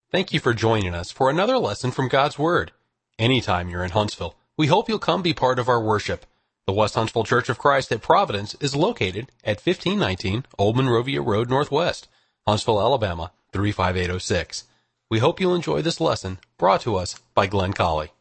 Thank you for joining us for another lesson from God's Word. Anytime you're in Huntsville, we hope you'll come be part of our worship. The West Huntsville Church of Christ at Providence is located at 1519 Old Monrovia Road Northwest, Huntsville, Alabama, 35806. We hope you'll enjoy this lesson brought to us by Glenn Colley.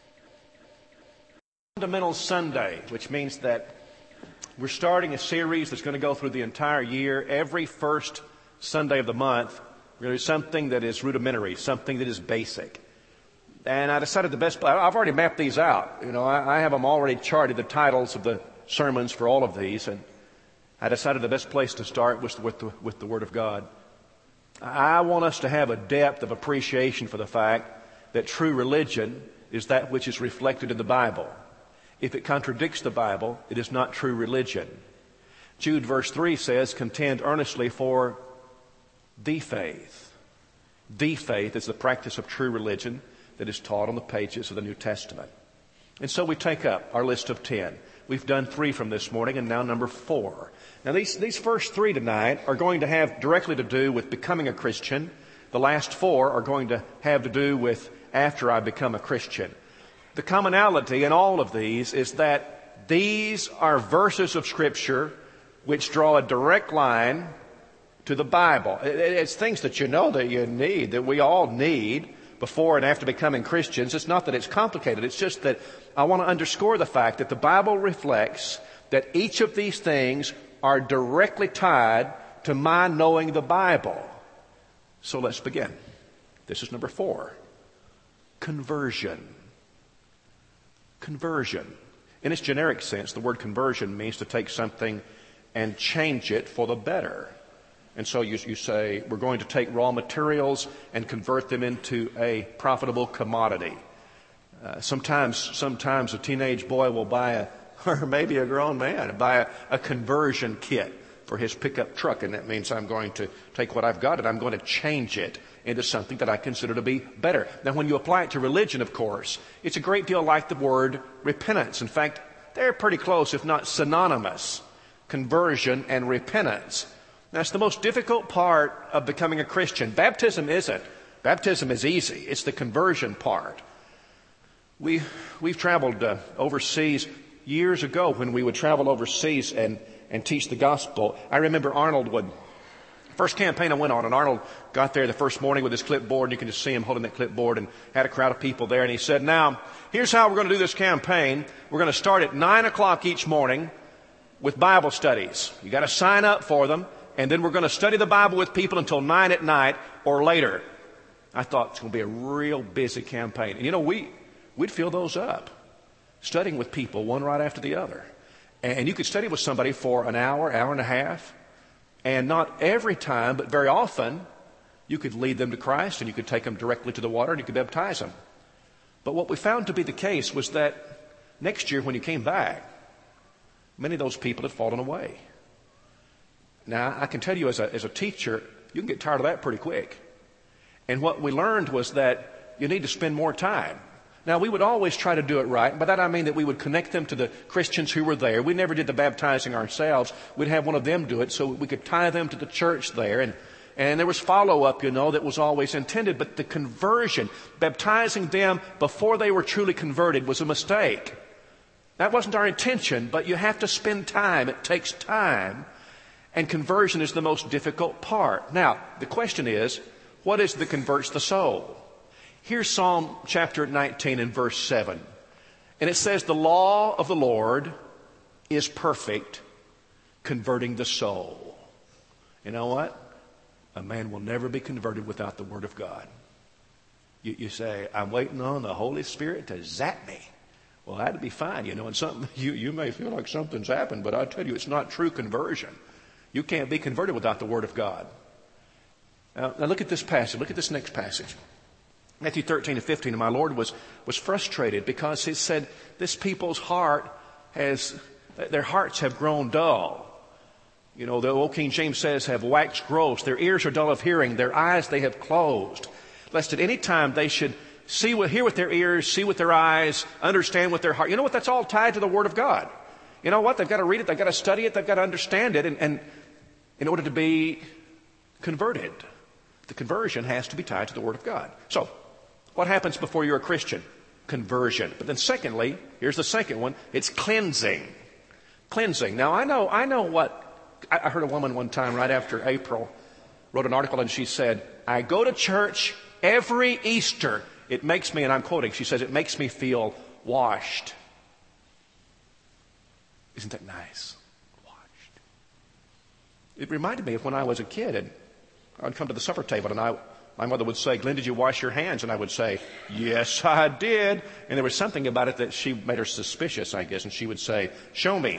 Fundamental Sunday, which means that we're starting a series that's going to go through the entire year. Every first Sunday of the month, we're going to do something that is rudimentary, something that is basic. And I decided I've already mapped these out. I have them already charted, the titles of the sermons for all of these. And I decided the best place to start was with the Word of God. I want us to have a depth of appreciation for the fact that true religion is that which is reflected in the Bible. If it contradicts the Bible, it is not true religion. Jude verse 3 says, contend earnestly for the faith. The faith is the practice of true religion that is taught on the pages of the New Testament. And so we take up our list of 10. We've done 3 from this morning and now number 4. Now these first 3 tonight are going to have directly to do with becoming a Christian. The last 4 are going to have to do with after I become a Christian. The commonality in all of these is that these are verses of Scripture which draw a direct line to the Bible. It's things that you know that you need, that we all need before and after becoming Christians. It's not that it's complicated. It's just that I want to underscore the fact that the Bible reflects that each of these things are directly tied to my knowing the Bible. So let's begin. This is number 4. Conversion. Conversion. In its generic sense, the word conversion means to take something and change it for the better. And so you say, we're going to take raw materials and convert them into a profitable commodity. Sometimes a teenage boy will buy or maybe a grown man, buy a conversion kit for his pickup truck. And that means I'm going to take what I've got and I'm going to change it into something that I consider to be better. Now, when you apply it to religion, of course, it's a great deal like the word repentance. In fact, they're pretty close, if not synonymous, conversion and repentance. That's the most difficult part of becoming a Christian. Baptism isn't. Baptism is easy. It's the conversion part. We've traveled overseas years ago when we would travel overseas and teach the gospel. I remember first campaign I went on, and Arnold got there the first morning with his clipboard, and you can just see him holding that clipboard, and had a crowd of people there. And he said, now, here's how we're going to do this campaign. We're going to start at 9 o'clock each morning with Bible studies. You got to sign up for them, and then we're going to study the Bible with people until 9 at night or later. I thought it's going to be a real busy campaign. And we'd fill those up, studying with people, one right after the other. And you could study with somebody for an hour, hour and a half. And not every time, but very often, you could lead them to Christ and you could take them directly to the water and you could baptize them. But what we found to be the case was that next year when you came back, many of those people had fallen away. Now, I can tell you as a teacher, you can get tired of that pretty quick. And what we learned was that you need to spend more time. Now, we would always try to do it right. By that I mean that we would connect them to the Christians who were there. We never did the baptizing ourselves. We'd have one of them do it so we could tie them to the church there. And there was follow-up, that was always intended. But the conversion, baptizing them before they were truly converted, was a mistake. That wasn't our intention, but you have to spend time. It takes time. And conversion is the most difficult part. Now, the question is, what is it that converts the soul? Here's Psalm chapter 19 and verse 7. And it says, the law of the Lord is perfect, converting the soul. You know what? A man will never be converted without the Word of God. You say, I'm waiting on the Holy Spirit to zap me. Well, that'd be fine, and something you may feel like something's happened, but I tell you, it's not true conversion. You can't be converted without the Word of God. Now look at this passage. Look at this next passage. Matthew 13 and 15, and my Lord was frustrated because he said, this people's their hearts have grown dull. The old King James says, have waxed gross. Their ears are dull of hearing. Their eyes they have closed. Lest at any time they should hear with their ears, see with their eyes, understand with their heart. You know what? That's all tied to the Word of God. You know what? They've got to read it. They've got to study it. They've got to understand it. And in order to be converted. The conversion has to be tied to the Word of God. So, what happens before you're a Christian? Conversion. But then secondly, here's the second one, it's cleansing. Cleansing. Now I know what, I heard a woman one time right after April wrote an article and she said, I go to church every Easter. It makes me, and I'm quoting, she says, it makes me feel washed. Isn't that nice? Washed. It reminded me of when I was a kid and I'd come to the supper table and my mother would say, Glenn, did you wash your hands? And I would say, yes, I did. And there was something about it that she made her suspicious, I guess. And she would say, show me.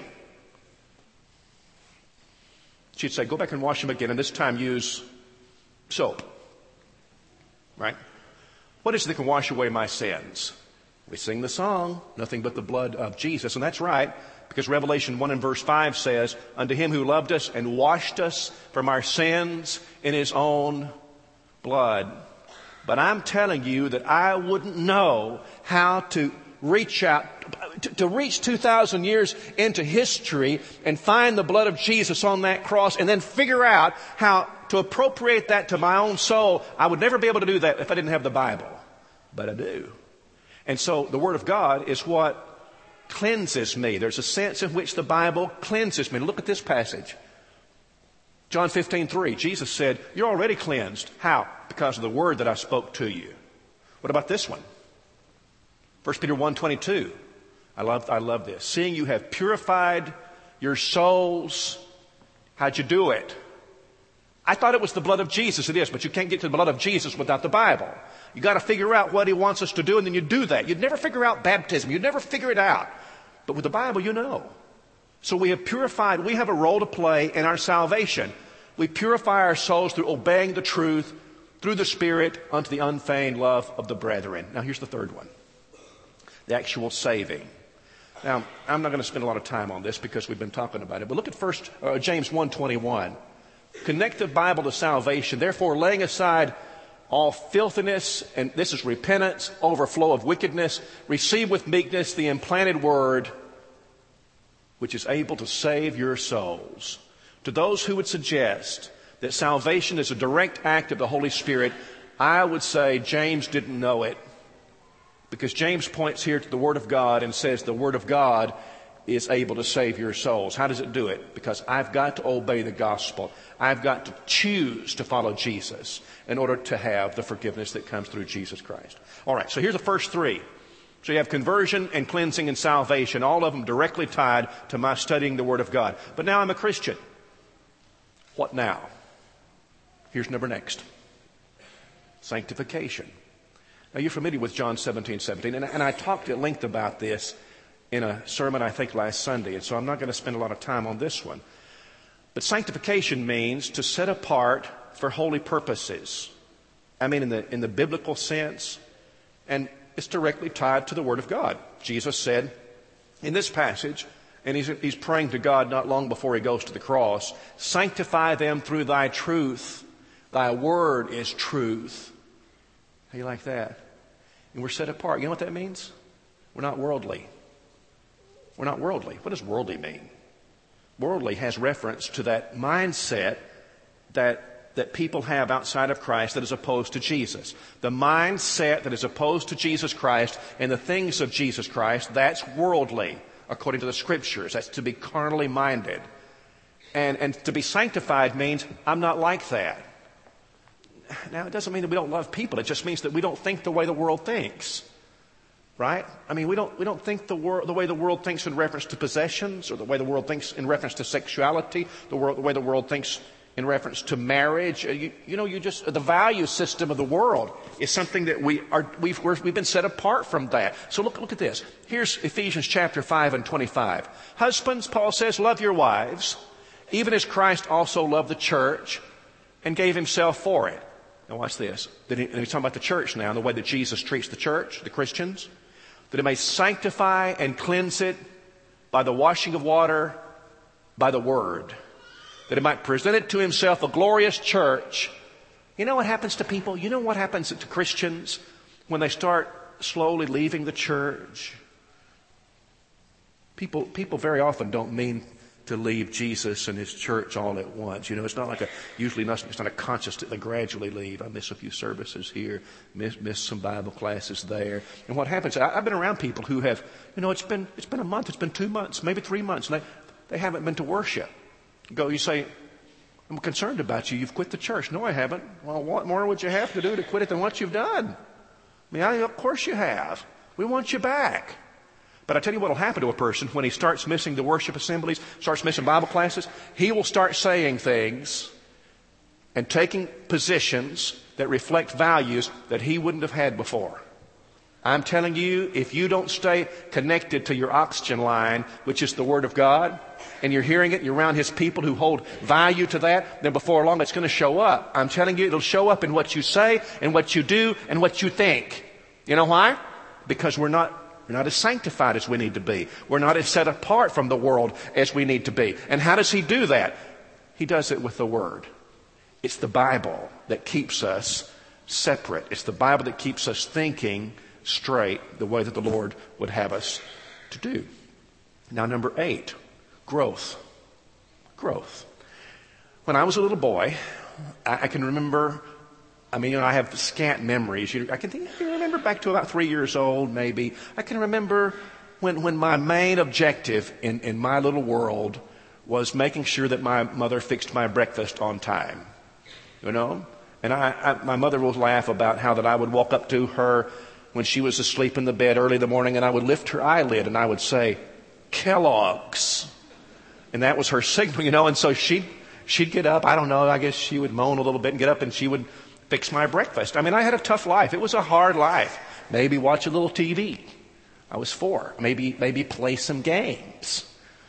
She'd say, go back and wash them again. And this time use soap. Right? What is it that can wash away my sins? We sing the song, nothing but the blood of Jesus. And that's right, because Revelation 1 and verse 5 says, unto him who loved us and washed us from our sins in his own blood. But I'm telling you that I wouldn't know how to reach out, to reach 2,000 years into history and find the blood of Jesus on that cross and then figure out how to appropriate that to my own soul. I would never be able to do that if I didn't have the Bible. But I do. And so the Word of God is what cleanses me. There's a sense in which the Bible cleanses me. Look at this passage. John 15:3, Jesus said, you're already cleansed. How? Because of the word that I spoke to you. What about this one? 1 Peter 1:22. I love this. Seeing you have purified your souls. How'd you do it? I thought it was the blood of Jesus. It is, but you can't get to the blood of Jesus without the Bible. You got to figure out what he wants us to do, and then you do that. You'd never figure out baptism. You'd never figure it out. But with the Bible, you know. So we have purified. We have a role to play in our salvation. We purify our souls through obeying the truth, through the Spirit, unto the unfeigned love of the brethren. Now here's the third one. The actual saving. Now, I'm not going to spend a lot of time on this because we've been talking about it. But look at James 1:21. Connect the Bible to salvation. Therefore, laying aside all filthiness, and this is repentance, overflow of wickedness, receive with meekness the implanted word, which is able to save your souls. To those who would suggest that salvation is a direct act of the Holy Spirit, I would say James didn't know it. Because James points here to the Word of God and says the Word of God is able to save your souls. How does it do it? Because I've got to obey the gospel. I've got to choose to follow Jesus in order to have the forgiveness that comes through Jesus Christ. All right, so here's the first three. So you have conversion and cleansing and salvation, all of them directly tied to my studying the Word of God. But now I'm a Christian. What now? Here's number next. Sanctification. Now you're familiar with John 17:17, and I talked at length about this in a sermon I think last Sunday, and so I'm not going to spend a lot of time on this one. But sanctification means to set apart for holy purposes. I mean in the biblical sense, and it's directly tied to the Word of God. Jesus said in this passage, and he's praying to God not long before he goes to the cross, sanctify them through thy truth. Thy word is truth. How you like that? And we're set apart. You know what that means? We're not worldly. We're not worldly. What does worldly mean? Worldly has reference to that mindset that people have outside of Christ that is opposed to Jesus. The mindset that is opposed to Jesus Christ and the things of Jesus Christ, that's worldly, according to the Scriptures. That's to be carnally minded. And to be sanctified means I'm not like that. Now, it doesn't mean that we don't love people. It just means that we don't think the way the world thinks. Right? I mean, we don't think the way the world thinks in reference to possessions, or the way the world thinks in reference to sexuality, the way the world thinks in reference to marriage. The value system of the world is something that we've been set apart from that. So look at this. Here's Ephesians chapter 5 and 25. Husbands, Paul says, love your wives, even as Christ also loved the church and gave himself for it. Now watch this. And he's talking about the church now, and the way that Jesus treats the church, the Christians. That it may sanctify and cleanse it by the washing of water, by the word. That it might present it to himself a glorious church. You know what happens to people? You know what happens to Christians when they start slowly leaving the church? People very often don't mean to leave Jesus and his church all at once. You know, it's not like it's not a conscious, they gradually leave. I miss a few services here, miss some Bible classes there. And what happens, I've been around people who have, you know, it's been a month, it's been 2 months, maybe 3 months, and they haven't been to worship. You say, I'm concerned about you. You've quit the church. No, I haven't. Well, what more would you have to do to quit it than what you've done? I mean, of course you have. We want you back. But I tell you what will happen to a person when he starts missing the worship assemblies, starts missing Bible classes. He will start saying things and taking positions that reflect values that he wouldn't have had before. I'm telling you, if you don't stay connected to your oxygen line, which is the Word of God, and you're hearing it, you're around His people who hold value to that, then before long it's going to show up. I'm telling you, it'll show up in what you say and what you do and what you think. You know why? Because we're not as sanctified as we need to be. We're not as set apart from the world as we need to be. And how does He do that? He does it with the Word. It's the Bible that keeps us separate. It's the Bible that keeps us thinking straight the way that the Lord would have us to do. Now, number 8, growth. Growth. When I was a little boy, I can remember, I have scant memories. I can remember back to about 3 years old, maybe. I can remember when my main objective in my little world was making sure that my mother fixed my breakfast on time. You know? And my mother would laugh about how that I would walk up to her when she was asleep in the bed early in the morning, and I would lift her eyelid and I would say, Kellogg's. And that was her signal, you know, and so she'd get up. I don't know, I guess she would moan a little bit and get up and she would fix my breakfast. I had a tough life. It was a hard life. Maybe watch a little TV. I was 4. Maybe play some games.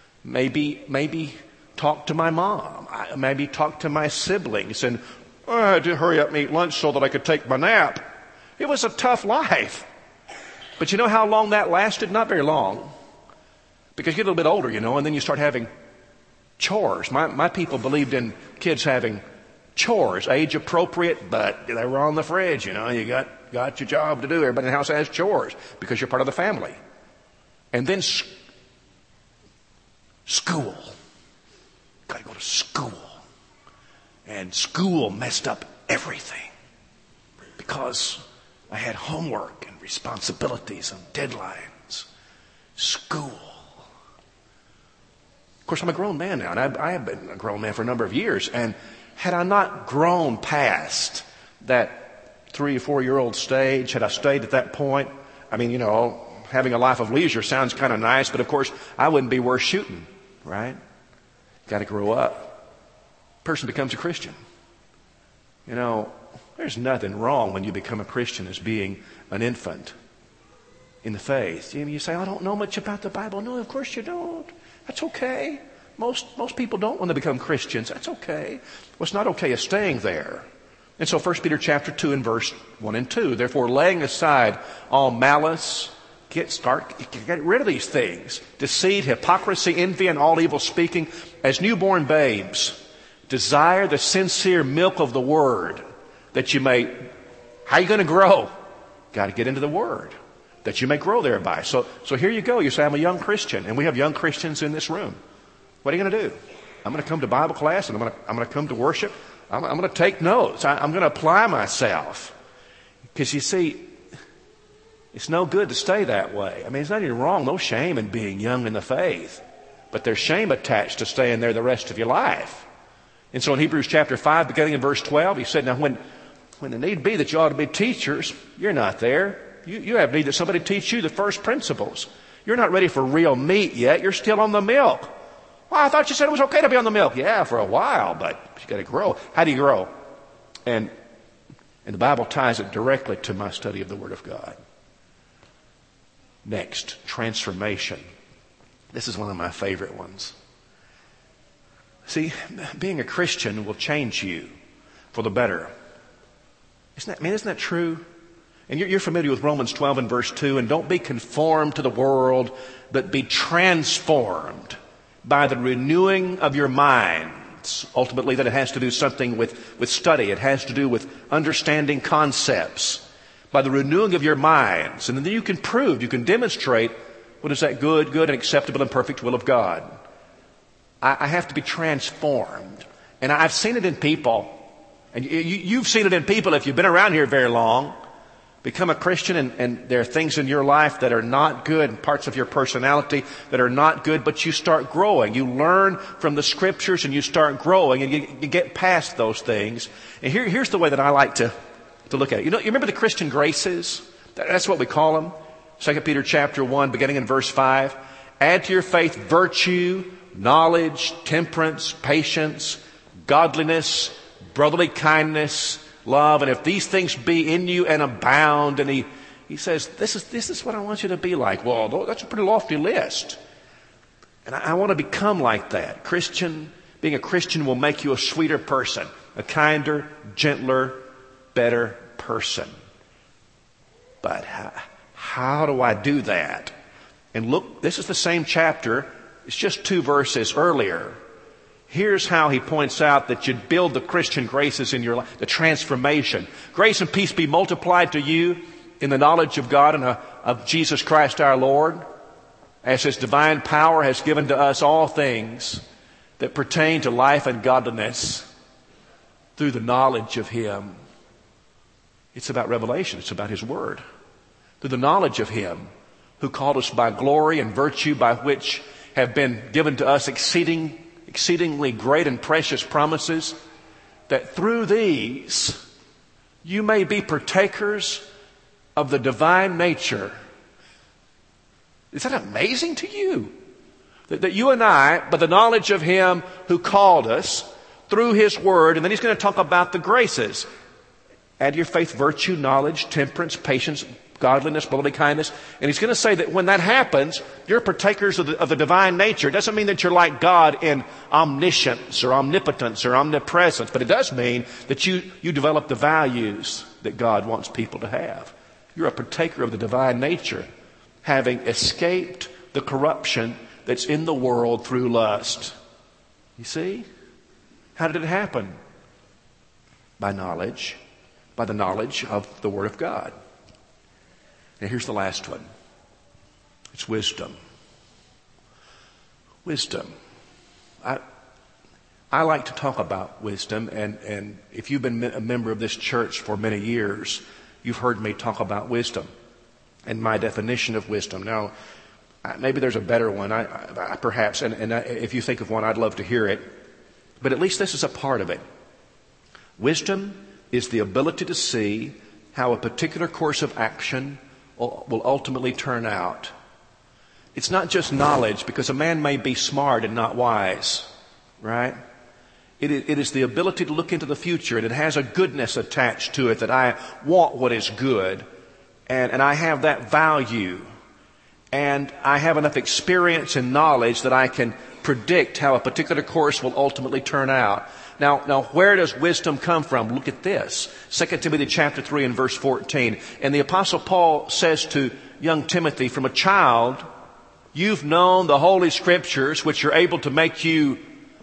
Maybe talk to my mom. Maybe talk to my siblings. And I had to hurry up and eat lunch so that I could take my nap. It was a tough life. But you know how long that lasted? Not very long. Because you get a little bit older, you know, and then you start having chores. My people believed in kids having chores, age appropriate, but they were on the fridge, you know. You got your job to do. Everybody in the house has chores because you're part of the family. And then school. Got to go to school. And school messed up everything because I had homework and responsibilities and deadlines. School. Of course, I'm a grown man now, and I have been a grown man for a number of years. And had I not grown past that 3 or 4-year-old stage, had I stayed at that point, having a life of leisure sounds kind of nice, but of course, I wouldn't be worth shooting, right? Got to grow up. Person becomes a Christian. You know, there's nothing wrong when you become a Christian as being an infant in the faith. You say, I don't know much about the Bible. No, of course you don't. That's okay. Most people don't when they become Christians. That's okay. What's not okay is staying there. And so 1 Peter chapter 2 and verse 1 and 2. Therefore, laying aside all malice, get rid of these things. Deceit, hypocrisy, envy, and all evil speaking. As newborn babes, desire the sincere milk of the Word, that you may... How are you going to grow? Got to get into the Word, that you may grow thereby. So here you go. You say, I'm a young Christian, and we have young Christians in this room. What are you going to do? I'm going to come to Bible class, and I'm going to come to worship. I'm going to take notes. I'm going to apply myself. Because you see, it's no good to stay that way. There's nothing wrong, no shame in being young in the faith. But there's shame attached to staying there the rest of your life. And so in Hebrews chapter 5, beginning in verse 12, he said, now when the need be that you ought to be teachers, you're not there. You have need that somebody teach you the first principles. You're not ready for real meat yet. You're still on the milk. Well, I thought you said it was okay to be on the milk. Yeah, for a while, but you got to grow. How do you grow? And the Bible ties it directly to my study of the Word of God. Next, transformation. This is one of my favorite ones. See, being a Christian will change you for the better. Isn't that true? And you're familiar with Romans 12 and verse 2. And don't be conformed to the world, but be transformed by the renewing of your minds. Ultimately, that it has to do something with study. It has to do with understanding concepts. By the renewing of your minds. And then you can demonstrate what is that good and acceptable and perfect will of God. I have to be transformed. And I've seen it in people. And you've seen it in people if you've been around here very long. Become a Christian and there are things in your life that are not good and parts of your personality that are not good, but you start growing. You learn from the Scriptures and you start growing and you get past those things. And here's the way that I like to look at it. You remember the Christian graces? That's what we call them. 2 Peter chapter 1, beginning in verse 5. Add to your faith virtue, knowledge, temperance, patience, godliness, brotherly kindness, love. And if these things be in you and abound, and he says, this is what I want you to be like. Well, that's a pretty lofty list. And I want to become like that. Being a Christian will make you a sweeter person, a kinder, gentler, better person. But how do I do that? And look, this is the same chapter. It's just 2 verses earlier. Here's how he points out that you build the Christian graces in your life, the transformation. Grace and peace be multiplied to you in the knowledge of God and of Jesus Christ our Lord, as His divine power has given to us all things that pertain to life and godliness through the knowledge of Him. It's about revelation. It's about His Word. Through the knowledge of Him who called us by glory and virtue, by which have been given to us exceedingly great and precious promises, that through these you may be partakers of the divine nature. Is that amazing to you? That you and I, by the knowledge of Him who called us through His Word, and then he's going to talk about the graces. Add to your faith virtue, knowledge, temperance, patience, godliness, brotherly kindness. And he's going to say that when that happens, you're partakers of the divine nature. It doesn't mean that you're like God in omniscience or omnipotence or omnipresence, but it does mean that you develop the values that God wants people to have. You're a partaker of the divine nature, having escaped the corruption that's in the world through lust. You see? How did it happen? By knowledge, by the knowledge of the Word of God. Now here's the last one. It's wisdom. Wisdom. I like to talk about wisdom, and if you've been a member of this church for many years, you've heard me talk about wisdom and my definition of wisdom. Now, maybe there's a better one, perhaps, and if you think of one, I'd love to hear it. But at least this is a part of it. Wisdom is the ability to see how a particular course of action will ultimately turn out. It's not just knowledge, because a man may be smart and not wise, right? It is the ability to look into the future, and it has a goodness attached to it, that I want what is good, and I have that value, and I have enough experience and knowledge that I can predict how a particular course will ultimately turn out. Now, where does wisdom come from? Look at this. 2 Timothy chapter 3 and verse 14. And the Apostle Paul says to young Timothy, from a child, you've known the Holy Scriptures, which are able to make you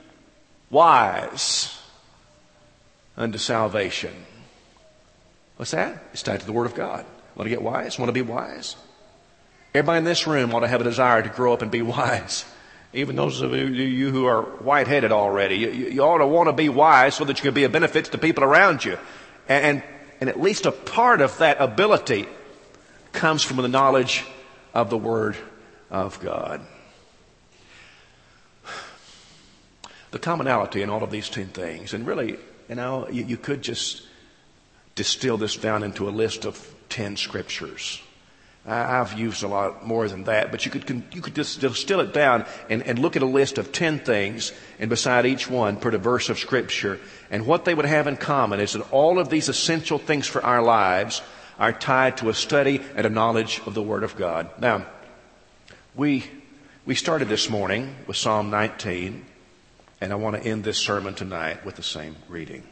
wise unto salvation. What's that? It's tied to the Word of God. Want to get wise? Want to be wise? Everybody in this room ought to have a desire to grow up and be wise. Even those of you who are white-headed already, you ought to want to be wise so that you can be a benefit to the people around you. And at least a part of that ability comes from the knowledge of the Word of God. The commonality in all of these 10 things, and really, you could just distill this down into a list of 10 scriptures. I've used a lot more than that, but you could just distill it down and look at a list of 10 things, and beside each one put a verse of Scripture. And what they would have in common is that all of these essential things for our lives are tied to a study and a knowledge of the Word of God. Now, we started this morning with Psalm 19, and I want to end this sermon tonight with the same reading.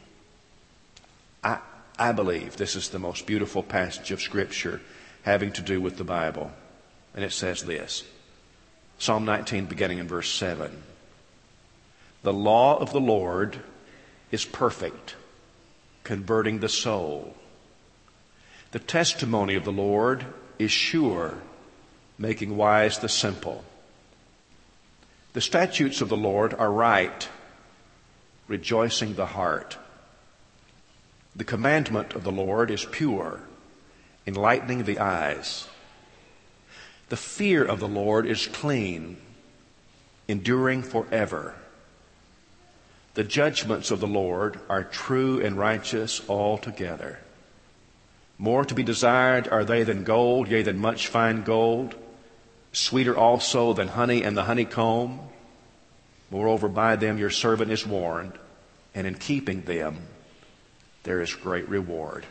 I believe this is the most beautiful passage of Scripture having to do with the Bible. And it says this, Psalm 19 beginning in verse 7. The law of the Lord is perfect, converting the soul. The testimony of the Lord is sure, making wise the simple. The statutes of the Lord are right, rejoicing the heart. The commandment of the Lord is pure, enlightening the eyes. The fear of the Lord is clean, enduring forever. The judgments of the Lord are true and righteous altogether. More to be desired are they than gold, yea, than much fine gold, sweeter also than honey and the honeycomb. Moreover, by them your servant is warned, and in keeping them there is great reward.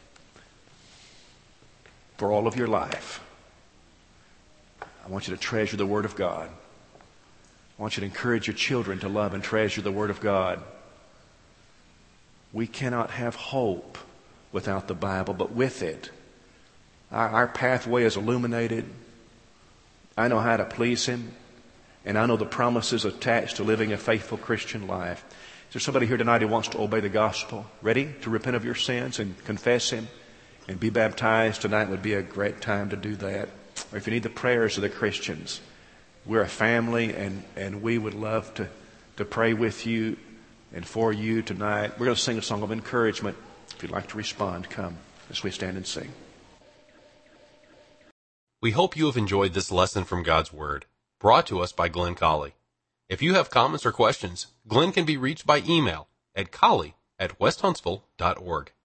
For all of your life, I want you to treasure the Word of God. I want you to encourage your children to love and treasure the Word of God. We cannot have hope without the Bible, but with it, our pathway is illuminated. I know how to please Him, and I know the promises attached to living a faithful Christian life. Is there somebody here tonight who wants to obey the gospel, ready to repent of your sins and confess Him and be baptized? Tonight would be a great time to do that. Or if you need the prayers of the Christians, we're a family, and we would love to pray with you and for you tonight. We're going to sing a song of encouragement. If you'd like to respond, come as we stand and sing. We hope you have enjoyed this lesson from God's Word, brought to us by Glenn Colley. If you have comments or questions, Glenn can be reached by email at colley@westhuntsville.org.